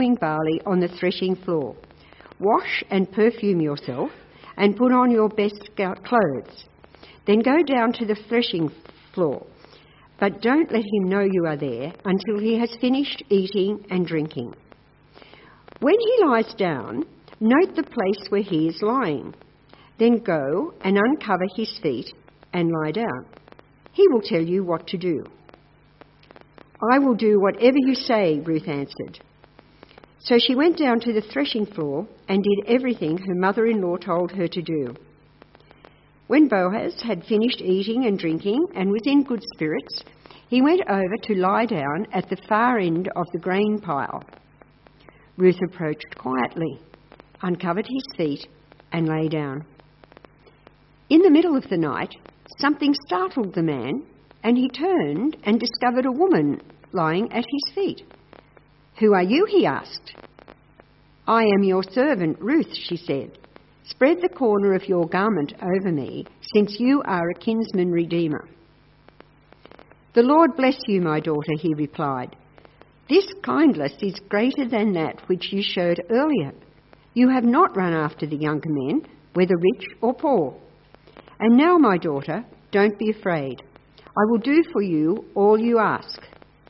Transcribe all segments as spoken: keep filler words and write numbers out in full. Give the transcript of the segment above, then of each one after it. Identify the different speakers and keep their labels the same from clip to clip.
Speaker 1: barley on the threshing floor. Wash and perfume yourself and put on your best clothes. Then go down to the threshing floor, but don't let him know you are there until he has finished eating and drinking. When he lies down, note the place where he is lying. Then go and uncover his feet and lie down. He will tell you what to do. I will do whatever you say, Ruth answered. So she went down to the threshing floor and did everything her mother-in-law told her to do. When Boaz had finished eating and drinking and was in good spirits, he went over to lie down at the far end of the grain pile. Ruth approached quietly, uncovered his feet, and lay down. In the middle of the night, something startled the man, and he turned and discovered a woman lying at his feet. "Who are you?" he asked. "I am your servant, Ruth," she said. "Spread the corner of your garment over me, since you are a kinsman redeemer." "The Lord bless you, my daughter," he replied. "This kindness is greater than that which you showed earlier. You have not run after the younger men, whether rich or poor. And now, my daughter, don't be afraid. I will do for you all you ask.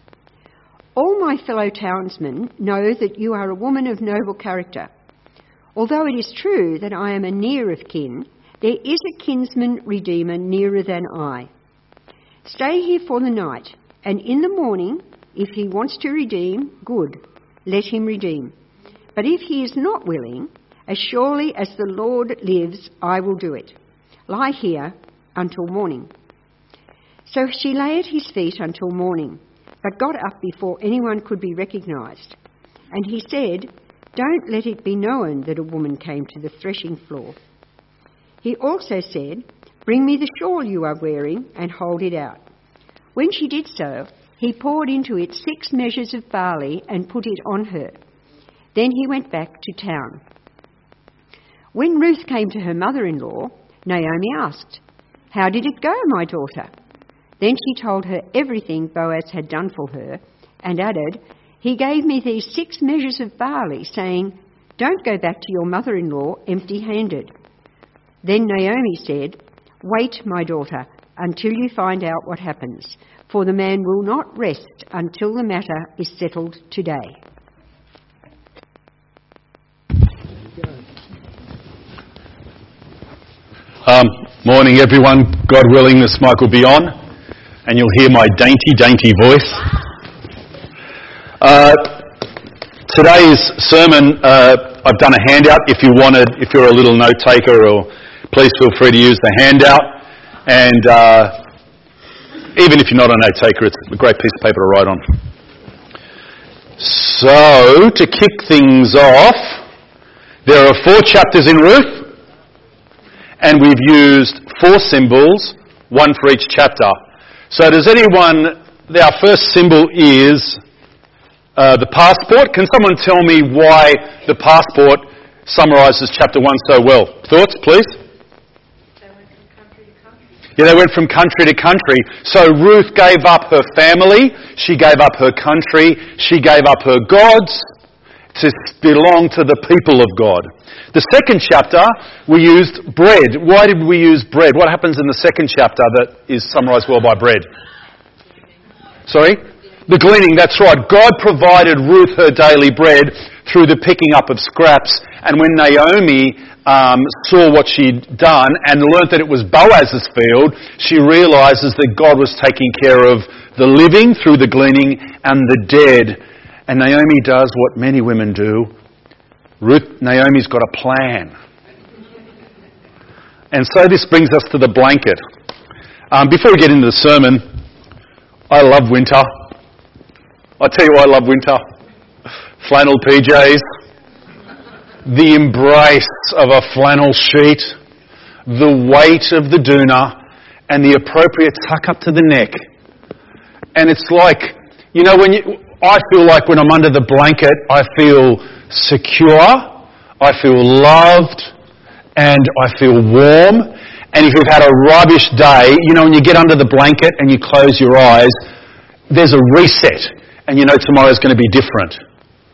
Speaker 1: All my fellow townsmen know that you are a woman of noble character. Although it is true that I am a near of kin, there is a kinsman redeemer nearer than I. Stay here for the night, and in the morning, if he wants to redeem, good, let him redeem. But if he is not willing, as surely as the Lord lives, I will do it. Lie here until morning." So she lay at his feet until morning, but got up before anyone could be recognised. And he said, "Don't let it be known that a woman came to the threshing floor." He also said, "Bring me the shawl you are wearing and hold it out." When she did so, he poured into it six measures of barley and put it on her. Then he went back to town. When Ruth came to her mother-in-law, Naomi asked, "How did it go, my daughter?" Then she told her everything Boaz had done for her and added, "He gave me these six measures of barley, saying, 'Don't go back to your mother-in-law empty-handed.'" Then Naomi said, "Wait, my daughter, until you find out what happens, for the man will not rest until the matter is settled today."
Speaker 2: Um, morning, everyone. God willing, this mic will be on, and you'll hear my dainty, dainty voice. Uh, today's sermon, uh, I've done a handout. If you wanted, if you're a little note taker, or please feel free to use the handout. And uh, even if you're not a note taker, it's a great piece of paper to write on. So, to kick things off, there are four chapters in Ruth. And we've used four symbols, one for each chapter. So does anyone, our first symbol is uh, the passport. Can someone tell me why the passport summarises chapter one so well? Thoughts, please?
Speaker 3: They went from country to country.
Speaker 2: Yeah, they went from country to country. So Ruth gave up her family, she gave up her country, she gave up her gods to belong to the people of God. The second chapter, we used bread. Why did we use bread? What happens in the second chapter that is summarised well by bread? Sorry? The gleaning, that's right. God provided Ruth her daily bread through the picking up of scraps. And when Naomi um, saw what she'd done and learnt that it was Boaz's field, she realises that God was taking care of the living through the gleaning and the dead. And Naomi does what many women do. Ruth, Naomi's got a plan. And so this brings us to the blanket. Um, before we get into the sermon, I love winter. I'll tell you why I love winter. Flannel P Js, the embrace of a flannel sheet, the weight of the doona, and the appropriate tuck up to the neck. And it's like, you know, when you... I feel like when I'm under the blanket, I feel secure, I feel loved, and I feel warm. And if you've had a rubbish day, you know, when you get under the blanket and you close your eyes, there's a reset, and you know tomorrow's going to be different.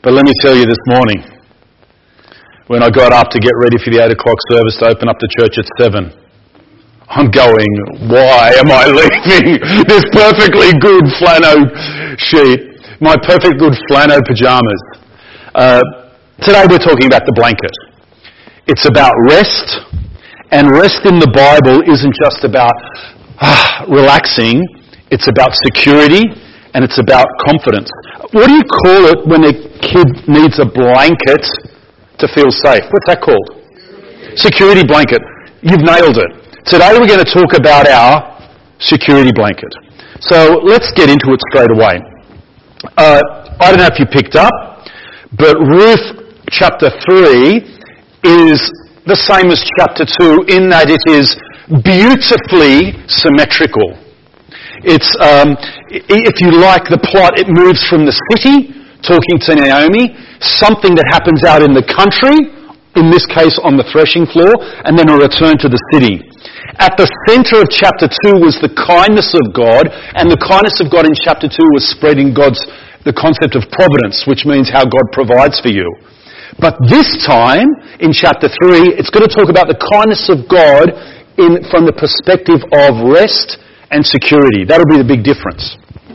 Speaker 2: But let me tell you this morning, when I got up to get ready for the eight o'clock service to open up the church at seven, I'm going, why am I leaving this perfectly good flannel sheet, my perfect good flannel pyjamas? Uh, today we're talking about the blanket. It's about rest, and rest in the Bible isn't just about ah, relaxing, it's about security, and it's about confidence. What do you call it when a kid needs a blanket to feel safe? What's that called? Security blanket. You've nailed it. Today we're going to talk about our security blanket. So let's get into it straight away. Uh, I don't know if you picked up, but Ruth chapter three is the same as chapter two in that it is beautifully symmetrical. It's, um, if you like the plot, it moves from the city, talking to Naomi, something that happens out in the country, in this case on the threshing floor, and then a return to the city. At the centre of chapter two was the kindness of God, and the kindness of God in chapter two was spreading God's, the concept of providence, which means how God provides for you. But this time, in chapter three, it's going to talk about the kindness of God in, from the perspective of rest and security. That'll be the big difference.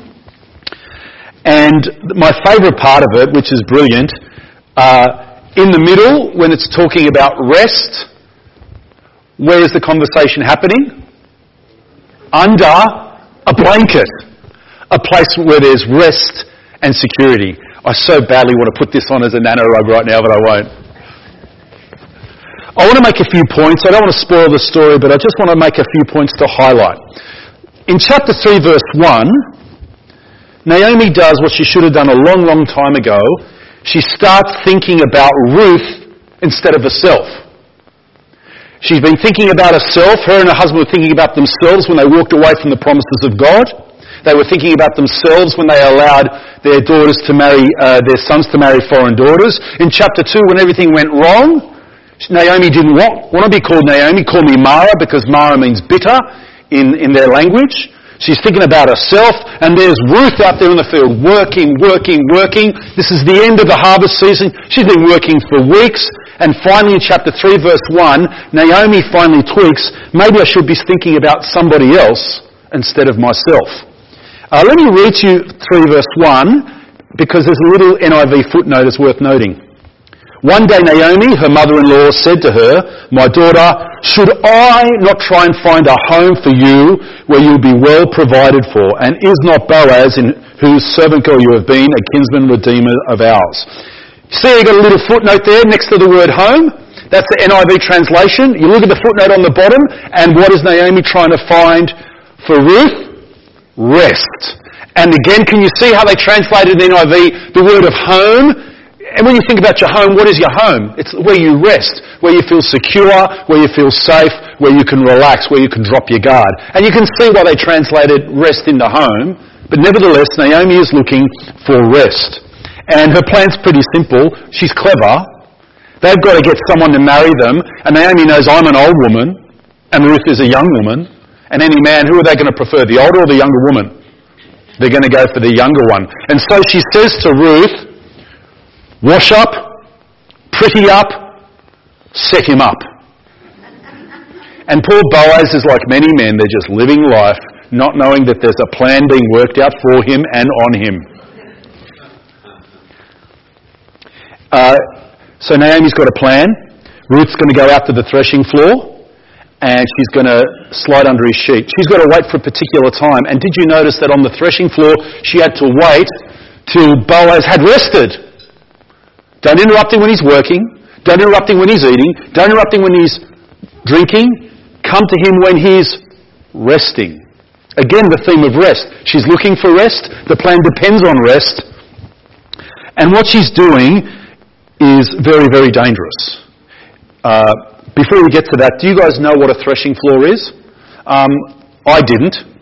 Speaker 2: And my favourite part of it, which is brilliant, uh, in the middle, when it's talking about rest, where is the conversation happening? Under a blanket. A place where there's rest and security. I so badly want to put this on as a nano rug right now, but I won't. I want to make a few points. I don't want to spoil the story, but I just want to make a few points to highlight. In chapter three, verse one, Naomi does what she should have done a long, long time ago. She starts thinking about Ruth instead of herself. She's been thinking about herself. Her and her husband were thinking about themselves when they walked away from the promises of God. They were thinking about themselves when they allowed their daughters to marry, uh, their sons to marry foreign daughters. In chapter two, when everything went wrong, Naomi didn't want, want to be called Naomi. Call me Mara, because Mara means bitter in, in their language. She's thinking about herself, and there's Ruth out there in the field, working, working, working. This is the end of the harvest season. She's been working for weeks. And finally in chapter three, verse one, Naomi finally tweaks, maybe I should be thinking about somebody else instead of myself. Uh, let me read you three, verse one, because there's a little N I V footnote that's worth noting. One day Naomi, her mother-in-law, said to her, my daughter, should I not try and find a home for you where you'll be well provided for? And is not Boaz, in whose servant girl you have been, a kinsman redeemer of ours? See, you got a little footnote there next to the word home. That's the N I V translation. You look at the footnote on the bottom, and what is Naomi trying to find for Ruth? Rest. And again, can you see how they translated in N I V the word of home? And when you think about your home, what is your home? It's where you rest, where you feel secure, where you feel safe, where you can relax, where you can drop your guard. And you can see why they translated rest into home, but nevertheless, Naomi is looking for rest. And her plan's pretty simple. She's clever. They've got to get someone to marry them. And Naomi knows I'm an old woman, and Ruth is a young woman. And any man, who are they going to prefer, the older or the younger woman? They're going to go for the younger one. And so she says to Ruth, wash up, pretty up, set him up. And poor Boaz is like many men. They're just living life, not knowing that there's a plan being worked out for him and on him. Uh, so Naomi's got a plan. Ruth's going to go out to the threshing floor, and she's going to slide under his sheet. She's got to wait for a particular time. And did you notice that on the threshing floor, she had to wait till Boaz had rested? Don't interrupt him when he's working. Don't interrupt him when he's eating. Don't interrupt him when he's drinking. Come to him when he's resting. Again, the theme of rest. She's looking for rest. The plan depends on rest. And what she's doing is very, very dangerous. Uh, before we get to that, do you guys know what a threshing floor is? Um, I didn't.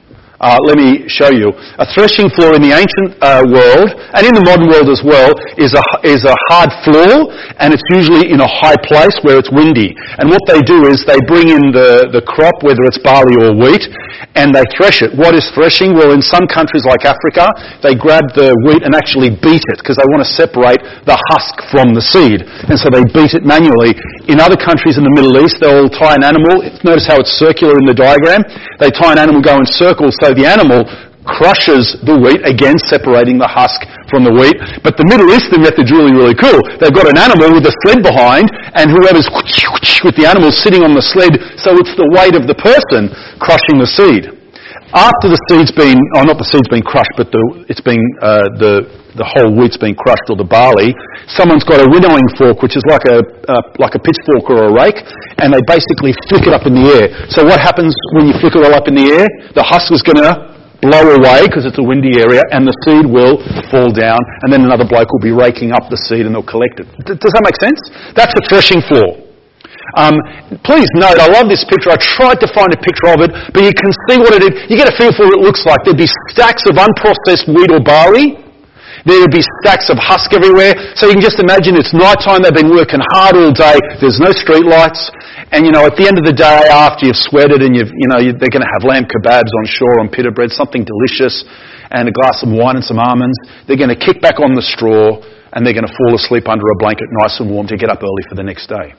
Speaker 2: Uh, let me show you. A threshing floor in the ancient uh, world, and in the modern world as well, is a, is a hard floor, and it's usually in a high place where it's windy. And what they do is they bring in the, the crop, whether it's barley or wheat, and they thresh it. What is threshing? Well, in some countries like Africa, they grab the wheat and actually beat it, because they want to separate the husk from the seed. And so they beat it manually. In other countries in the Middle East, they'll tie an animal. Notice how it's circular in the diagram. They tie an animal, go in circles, so the animal crushes the wheat, again separating the husk from the wheat. But the Middle Eastern method's really, really cool. They've got an animal with a sled behind, and whoever's with the animal sitting on the sled, so it's the weight of the person crushing the seed. After the seed's been, oh not the seed's been crushed, but the, it's been, uh, the, the whole wheat's been crushed, or the barley, someone's got a winnowing fork, which is like a, uh, like a pitchfork or a rake, and they basically flick it up in the air. So what happens when you flick it all up in the air? The husk is going to blow away because it's a windy area, and the seed will fall down, and then another bloke will be raking up the seed and they'll collect it. D- does that make sense? That's a threshing floor. Um, please note, I love this picture. I tried to find a picture of it, but you can see what it is. You get a feel for what it looks like. There'd be stacks of unprocessed wheat or barley. There would be stacks of husk everywhere. So you can just imagine it's night time, they've been working hard all day, there's no street lights, and you know, at the end of the day, after you've sweated and you've, you know, they're going to have lamb kebabs on shore on pita bread, something delicious, and a glass of wine and some almonds. They're going to kick back on the straw, and they're going to fall asleep under a blanket nice and warm to get up early for the next day.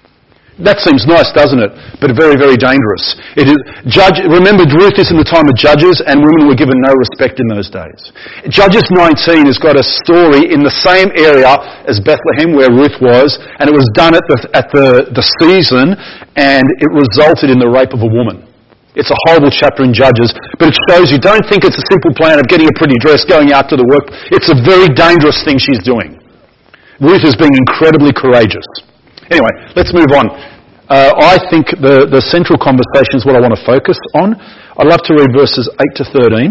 Speaker 2: That seems nice, doesn't it? But very, very dangerous. It is, judge, remember, Ruth is in the time of Judges, and women were given no respect in those days. Judges nineteen has got a story in the same area as Bethlehem, where Ruth was, and it was done at the, at the, the season, and it resulted in the rape of a woman. It's a horrible chapter in Judges, but it shows you, don't think it's a simple plan of getting a pretty dress, going out to the work. It's a very dangerous thing she's doing. Ruth is being incredibly courageous. Anyway, let's move on. Uh, I think the, the central conversation is what I want to focus on. I'd love to read verses eight to thirteen,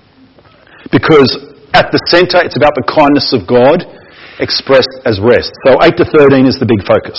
Speaker 2: because at the centre it's about the kindness of God expressed as rest. So eight to thirteen is the big focus.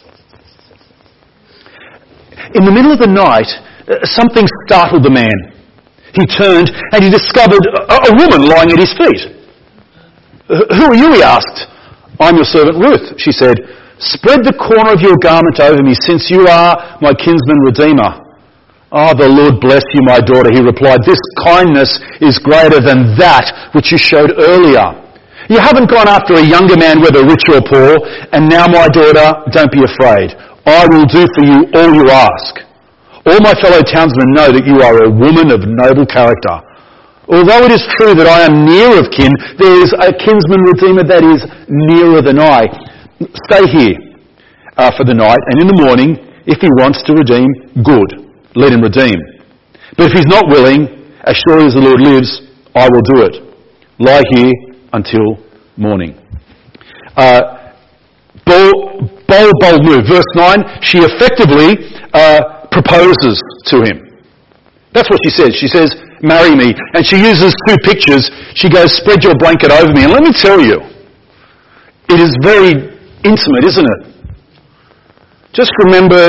Speaker 2: In the middle of the night, something startled the man. He turned and he discovered a, a woman lying at his feet. "Who are you?" he asked. "I'm your servant Ruth," she said. "Spread the corner of your garment over me, since you are my kinsman redeemer." "Oh, the Lord bless you, my daughter," he replied. "This kindness is greater than that which you showed earlier. You haven't gone after a younger man, whether rich or poor, and now, my daughter, don't be afraid. I will do for you all you ask. All my fellow townsmen know that you are a woman of noble character. Although it is true that I am near of kin, there is a kinsman redeemer that is nearer than I. Stay here uh, for the night, and in the morning, if he wants to redeem, good, let him redeem. But if he's not willing, as surely as the Lord lives, I will do it. Lie here until morning." Uh, bold, bold, bold move. Verse nine, she effectively uh, proposes to him. That's what she says. She says, "Marry me." And she uses two pictures. She goes, "Spread your blanket over me." And let me tell you, it is very intimate, isn't it? Just remember,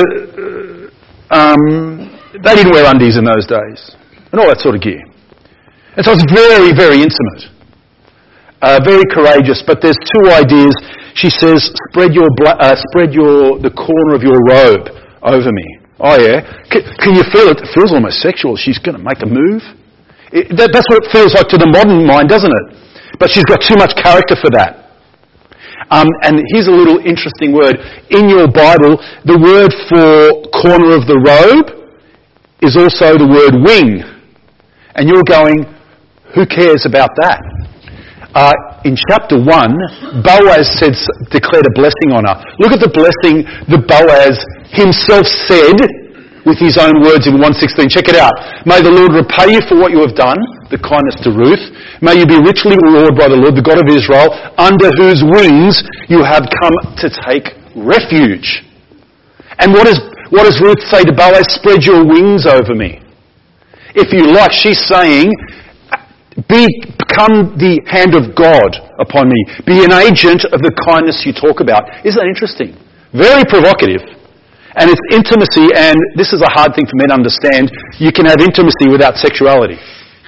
Speaker 2: um, they didn't wear undies in those days, and all that sort of gear. And so it's very, very intimate, uh, very courageous. But there's two ideas. She says, "Spread your bla- uh, spread your the corner of your robe over me." Oh yeah, can, can you feel it? It feels almost sexual. She's going to make a move. It, that, that's what it feels like to the modern mind, doesn't it? But she's got too much character for that. Um, and here's a little interesting word. In your Bible, the word for corner of the robe is also the word wing. And you're going, who cares about that? Uh, in chapter one, Boaz said, declared a blessing on her. Look at the blessing that Boaz himself said with his own words in one sixteen. Check it out. "May the Lord repay you for what you have done," the kindness to Ruth. "May you be richly rewarded by the Lord, the God of Israel, under whose wings you have come to take refuge." And what, is, what does Ruth say to Boaz? "Spread your wings over me." If you like, she's saying, Be, become the hand of God upon me. Be an agent of the kindness you talk about. Isn't that interesting? Very provocative. And it's intimacy, and this is a hard thing for men to understand. You can have intimacy without sexuality.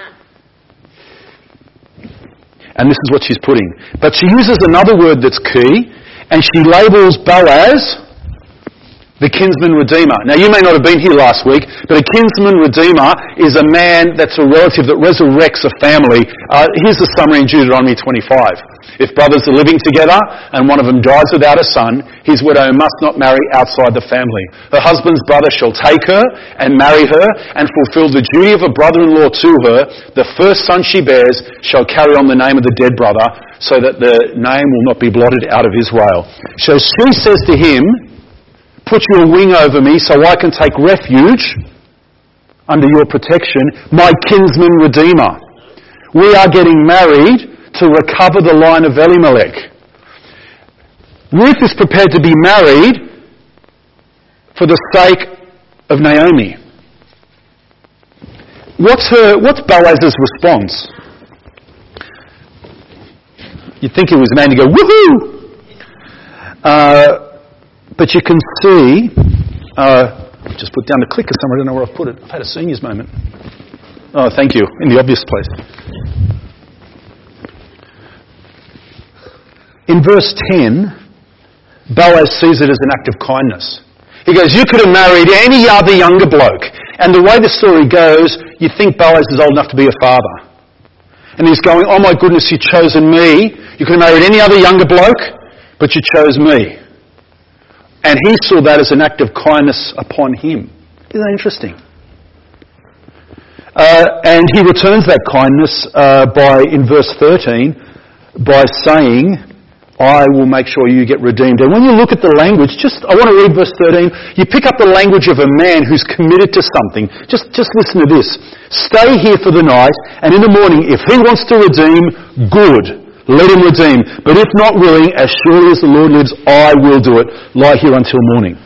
Speaker 2: And this is what she's putting. But she uses another word that's key, and she labels Boaz the kinsman redeemer. Now, you may not have been here last week, but a kinsman redeemer is a man that's a relative that resurrects a family. Uh, here's the summary in Deuteronomy twenty-five. If brothers are living together and one of them dies without a son, his widow must not marry outside the family. Her husband's brother shall take her and marry her and fulfill the duty of a brother-in-law to her. The first son she bears shall carry on the name of the dead brother, so that the name will not be blotted out of Israel. So she says to him, put your wing over me so I can take refuge under your protection, my kinsman redeemer. We are getting married to recover the line of Elimelech. Ruth is prepared to be married for the sake of Naomi. What's her, what's Boaz's response? You'd think it was a man to go, woohoo! Uh, but you can see, uh, I've just put down the clicker somewhere, I don't know where I've put it. I've had a seniors moment. Oh, thank you, in the obvious place. In verse ten, Boaz sees it as an act of kindness. He goes, you could have married any other younger bloke. And the way the story goes, you think Boaz is old enough to be a father. And he's going, oh my goodness, you've chosen me. You could have married any other younger bloke, but you chose me. And he saw that as an act of kindness upon him. Isn't that interesting? Uh, and he returns that kindness uh, by, in verse thirteen, by saying, I will make sure you get redeemed. And when you look at the language, just, I want to read verse thirteen. You pick up the language of a man who's committed to something. Just, just listen to this. Stay here for the night, and in the morning, if he wants to redeem, good. Let him redeem. But if not willing, as surely as the Lord lives, I will do it. Lie here until morning.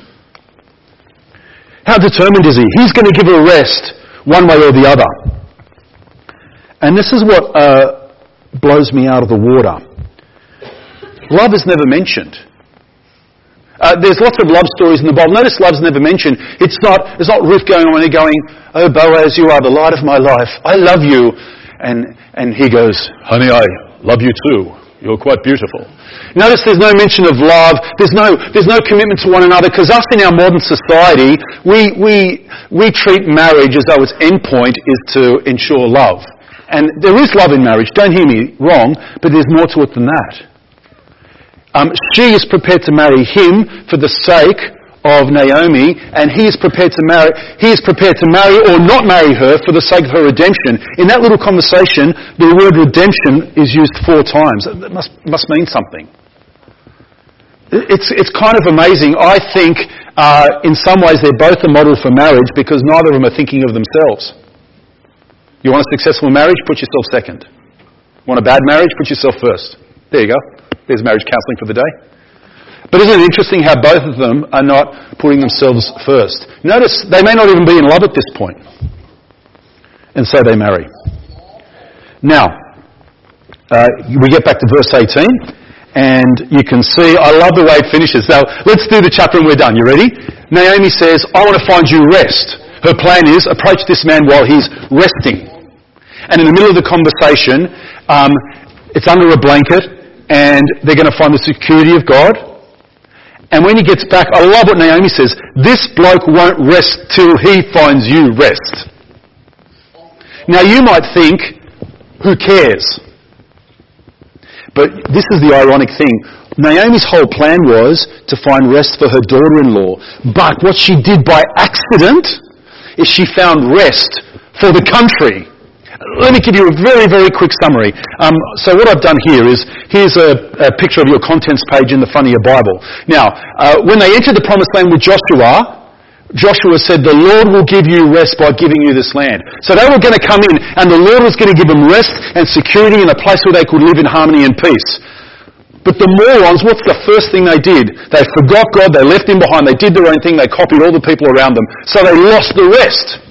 Speaker 2: How determined is he? He's going to give her rest one way or the other. And this is what uh, blows me out of the water. Love is never mentioned. Uh, there's lots of love stories in the Bible. Notice love's never mentioned. It's not, it's not Ruth going on and going, oh Boaz, you are the light of my life. I love you. And, and he goes, honey, I love you too. You're quite beautiful. Notice there's no mention of love. There's no, there's no commitment to one another, because us in our modern society, we, we, we treat marriage as though its end point is to ensure love. And there is love in marriage, don't hear me wrong, but there's more to it than that. Um, she is prepared to marry him for the sake of Naomi, and he is prepared to marry. He is prepared to marry or not marry her for the sake of her redemption. In that little conversation, the word redemption is used four times. That must must mean something. It's it's kind of amazing. I think uh, in some ways they're both a model for marriage, because neither of them are thinking of themselves. You want a successful marriage? Put yourself second. Want a bad marriage? Put yourself first. There you go. There's marriage counselling for the day. But isn't it interesting how both of them are not putting themselves first? Notice they may not even be in love at this point. And so they marry. Now, uh, we get back to verse eighteen, and you can see, I love the way it finishes. Now, let's do the chapter and we're done. You ready? Naomi says, I want to find you rest. Her plan is, approach this man while he's resting. And in the middle of the conversation, um, it's under a blanket, and they're going to find the security of God. And when he gets back, I love what Naomi says, this bloke won't rest till he finds you rest. Now you might think, who cares? But this is the ironic thing. Naomi's whole plan was to find rest for her daughter-in-law. But what she did by accident is she found rest for the country. Let me give you a very, very quick summary. Um, so what I've done here is, here's a, a picture of your contents page in the front of your Bible. Now, uh, when they entered the promised land with Joshua, Joshua said, the Lord will give you rest by giving you this land. So they were going to come in, and the Lord was going to give them rest and security in a place where they could live in harmony and peace. But the morons, what's the first thing they did? They forgot God, they left him behind, they did their own thing, they copied all the people around them. So they lost the rest.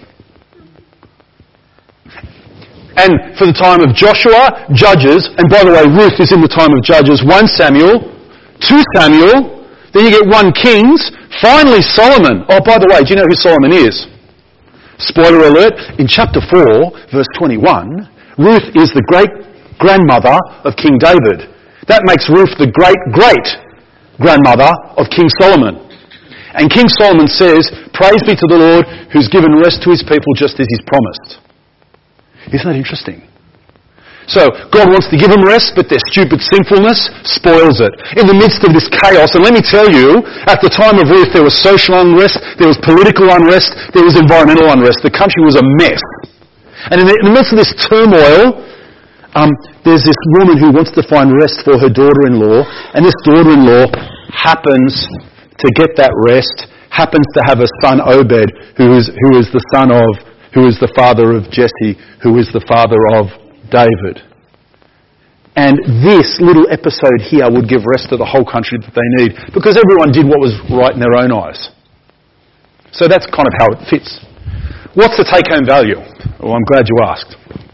Speaker 2: And for the time of Joshua, Judges, and by the way, Ruth is in the time of Judges, First Samuel, Second Samuel, then you get First Kings, finally Solomon. Oh, by the way, do you know who Solomon is? Spoiler alert, in chapter four, verse twenty-one, Ruth is the great grandmother of King David. That makes Ruth the great-great-grandmother of King Solomon. And King Solomon says, praise be to the Lord who's given rest to his people just as he's promised. Isn't that interesting? So, God wants to give them rest, but their stupid sinfulness spoils it. In the midst of this chaos, and let me tell you, at the time of Ruth, there was social unrest, there was political unrest, there was environmental unrest. The country was a mess. And in the, in the midst of this turmoil, um, there's this woman who wants to find rest for her daughter-in-law, and this daughter-in-law happens to get that rest, happens to have a son, Obed, who is, who is the son of, who is the father of Jesse, who is the father of David. And this little episode here would give rest to the whole country that they need, because everyone did what was right in their own eyes. So that's kind of how it fits. What's the take-home value? Well, I'm glad you asked.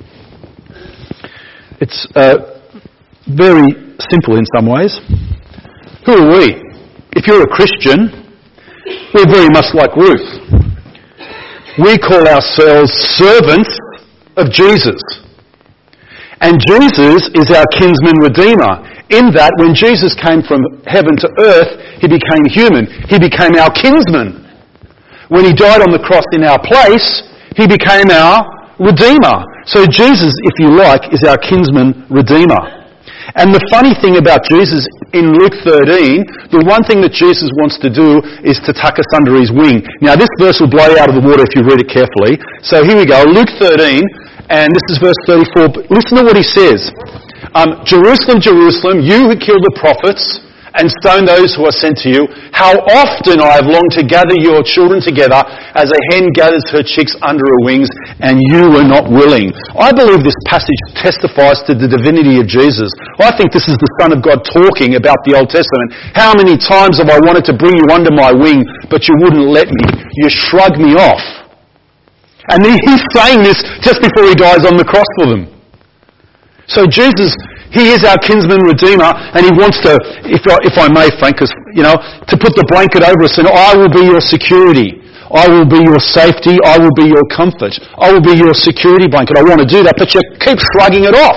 Speaker 2: It's uh, very simple in some ways. Who are we? If you're a Christian, we're very much like Ruth. We call ourselves servants of Jesus. And Jesus is our kinsman redeemer, in that when Jesus came from heaven to earth, he became human. He became our kinsman. When he died on the cross in our place, he became our redeemer. So Jesus, if you like, is our kinsman redeemer. And the funny thing about Jesus in Luke thirteen, the one thing that Jesus wants to do is to tuck us under his wing. Now this verse will blow you out of the water if you read it carefully. So here we go, Luke thirteen, and this is verse thirty-four. But listen to what he says. Um, Jerusalem, Jerusalem, you who kill the prophets and stone those who are sent to you, how often I have longed to gather your children together as a hen gathers her chicks under her wings, and you were not willing. I believe this passage testifies to the divinity of Jesus. I think this is the Son of God talking about the Old Testament. How many times have I wanted to bring you under my wing, but you wouldn't let me? You shrugged me off. And he's saying this just before he dies on the cross for them. So Jesus, he is our kinsman redeemer, and he wants to, if I, if I may, Frank, cause, you know, to put the blanket over us, and I will be your security. I will be your safety. I will be your comfort. I will be your security blanket. I want to do that, but you keep shrugging it off.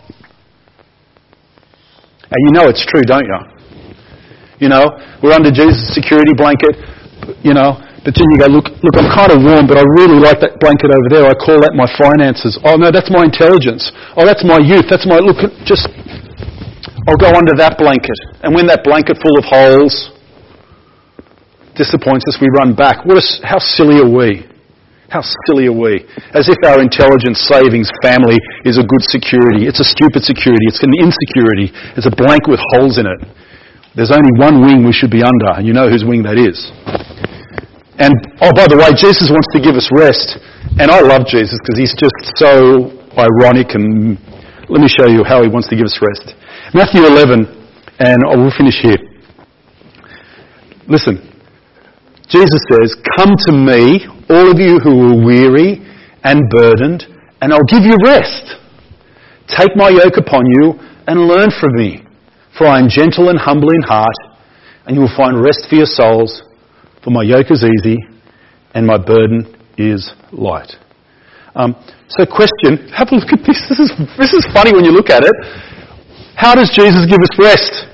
Speaker 2: And you know it's true, don't you? You know, we're under Jesus' security blanket, you know, but then you go, look, look, I'm kind of warm, but I really like that blanket over there. I call that my finances. Oh, no, that's my intelligence. Oh, that's my youth. That's my, look, just, I'll go under that blanket. And when that blanket full of holes disappoints us, we run back. What a, how silly are we? How silly are we? As if our intelligence savings family is a good security. It's a stupid security. It's an insecurity. It's a blanket with holes in it. There's only one wing we should be under, and you know whose wing that is. And, oh, by the way, Jesus wants to give us rest. And I love Jesus because he's just so ironic. And let me show you how he wants to give us rest. Matthew eleven, and I will finish here. Listen. Jesus says, come to me, all of you who are weary and burdened, and I'll give you rest. Take my yoke upon you and learn from me. For I am gentle and humble in heart, and you will find rest for your souls. For my yoke is easy and my burden is light. Um, so question, have a look at this. This is, this is funny when you look at it. How does Jesus give us rest?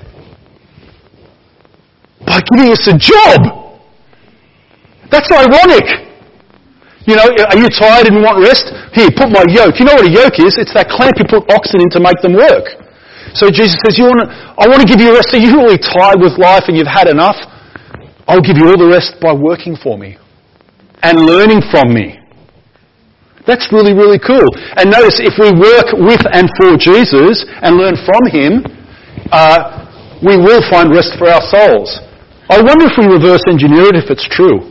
Speaker 2: By giving us a job. That's ironic. You know, are you tired and want rest? Here, put my yoke. You know what a yoke is? It's that clamp you put oxen in to make them work. So Jesus says, "You want to? I want to give you rest. Are you really tired with life and you've had enough? I'll give you all the rest by working for me and learning from me." That's really, really cool. And notice, if we work with and for Jesus and learn from him, uh, we will find rest for our souls. I wonder if we reverse engineer it, if it's true.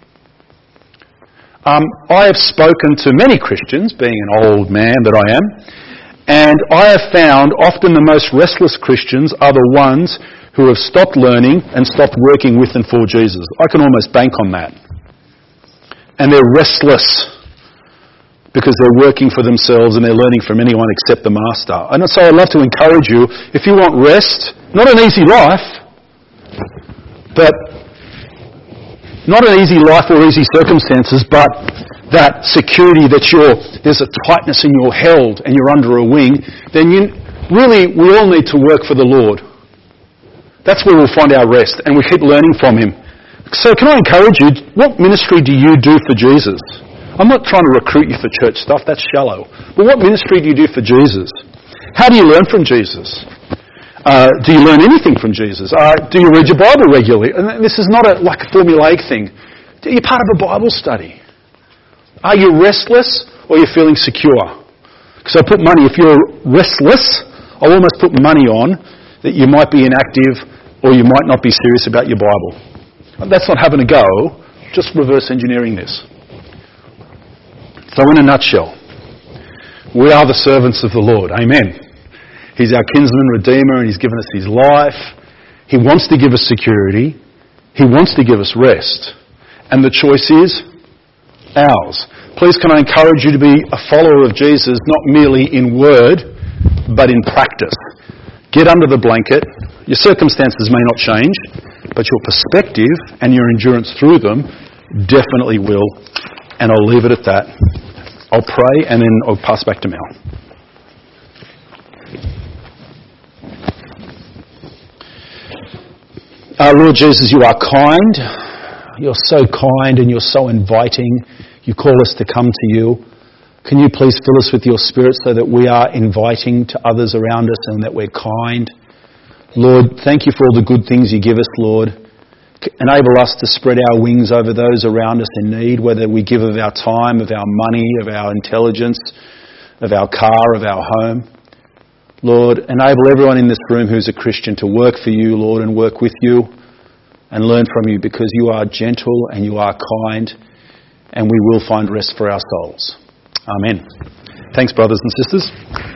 Speaker 2: Um, I have spoken to many Christians, being an old man that I am, and I have found often the most restless Christians are the ones who have stopped learning and stopped working with and for Jesus. I can almost bank on that. And they're restless because they're working for themselves and they're learning from anyone except the Master. And so I'd love to encourage you, if you want rest, not an easy life, but not an easy life or easy circumstances, but that security that you're, there's a tightness and you're held and you're under a wing, then you, really we all need to work for the Lord. That's where we'll find our rest, and we keep learning from Him. So can I encourage you, what ministry do you do for Jesus? I'm not trying to recruit you for church stuff, that's shallow. But what ministry do you do for Jesus? How do you learn from Jesus? Uh, do you learn anything from Jesus? Uh, do you read your Bible regularly? And this is not a, like a formulaic thing. Are you part of a Bible study? Are you restless or are you feeling secure? Because I put money, if you're restless, I'll almost put money on that you might be inactive or you might not be serious about your Bible. That's not having a go, just reverse engineering this. So in a nutshell, we are the servants of the Lord. Amen. He's our kinsman redeemer and He's given us His life. He wants to give us security. He wants to give us rest. And the choice is ours. Please can I encourage you to be a follower of Jesus, not merely in word, but in practice. Get under the blanket. Your circumstances may not change, but your perspective and your endurance through them definitely will. And I'll leave it at that. I'll pray and then I'll pass back to Mel. Uh, Lord Jesus, You are kind. You're so kind and You're so inviting. You call us to come to You. Can You please fill us with Your Spirit so that we are inviting to others around us and that we're kind? Lord, thank You for all the good things You give us, Lord. Enable us to spread our wings over those around us in need, whether we give of our time, of our money, of our intelligence, of our car, of our home. Lord, enable everyone in this room who's a Christian to work for You, Lord, and work with You and learn from You, because You are gentle and You are kind, and we will find rest for our souls. Amen. Thanks, brothers and sisters.